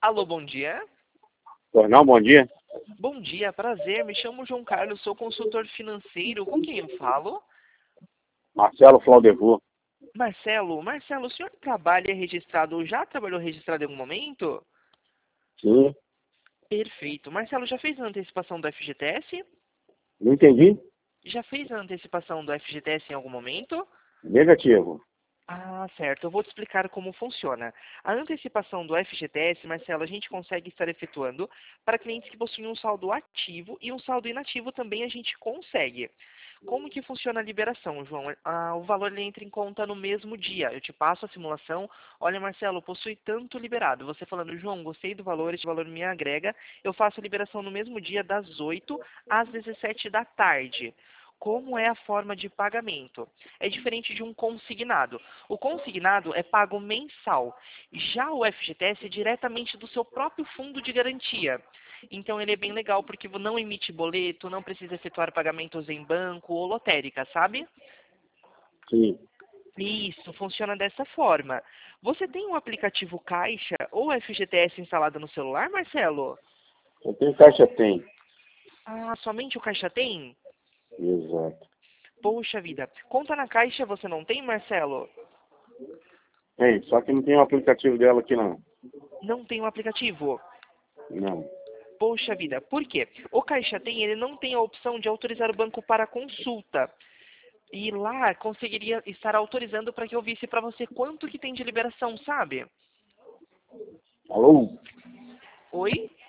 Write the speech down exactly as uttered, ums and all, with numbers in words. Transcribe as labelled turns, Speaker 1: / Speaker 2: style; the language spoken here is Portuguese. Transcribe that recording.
Speaker 1: Alô, bom dia.
Speaker 2: Jornal, bom dia.
Speaker 1: Bom dia, prazer. Me chamo João Carlos, sou consultor financeiro. Com quem eu falo?
Speaker 2: Marcelo Flaudevu.
Speaker 1: Marcelo. Marcelo, o senhor trabalha registrado ou já trabalhou registrado em algum momento?
Speaker 2: Sim.
Speaker 1: Perfeito. Marcelo, já fez a antecipação do F G T S?
Speaker 2: Não entendi?
Speaker 1: Já fez a antecipação do F G T S em algum momento?
Speaker 2: Negativo.
Speaker 1: Ah, certo. Eu vou te explicar como funciona. A antecipação do F G T S, Marcelo, a gente consegue estar efetuando para clientes que possuem um saldo ativo e um saldo inativo também a gente consegue. Como que funciona a liberação, João? Ah, o valor ele entra em conta no mesmo dia. Eu te passo a simulação. Olha, Marcelo, possui tanto liberado. Você falando, João, gostei do valor, esse valor me agrega. Eu faço a liberação no mesmo dia, das oito às dezessete da tarde. Como é a forma de pagamento? É diferente de um consignado. O consignado é pago mensal. Já o F G T S é diretamente do seu próprio fundo de garantia. Então ele é bem legal porque não emite boleto, não precisa efetuar pagamentos em banco ou lotérica, sabe?
Speaker 2: Sim.
Speaker 1: Isso, funciona dessa forma. Você tem um aplicativo Caixa ou F G T S instalado no celular, Marcelo?
Speaker 2: Eu tenho caixa tem.
Speaker 1: Ah, somente o Caixa tem?
Speaker 2: Exato.
Speaker 1: Poxa vida. Conta na Caixa você não tem, Marcelo?
Speaker 2: Tem, só que não tem o aplicativo dela aqui não.
Speaker 1: Não tem um aplicativo?
Speaker 2: Não.
Speaker 1: Poxa vida, por quê? O Caixa Tem, ele não tem a opção de autorizar o banco para consulta. E lá conseguiria estar autorizando para que eu visse para você quanto que tem de liberação, sabe?
Speaker 2: Alô?
Speaker 1: Oi?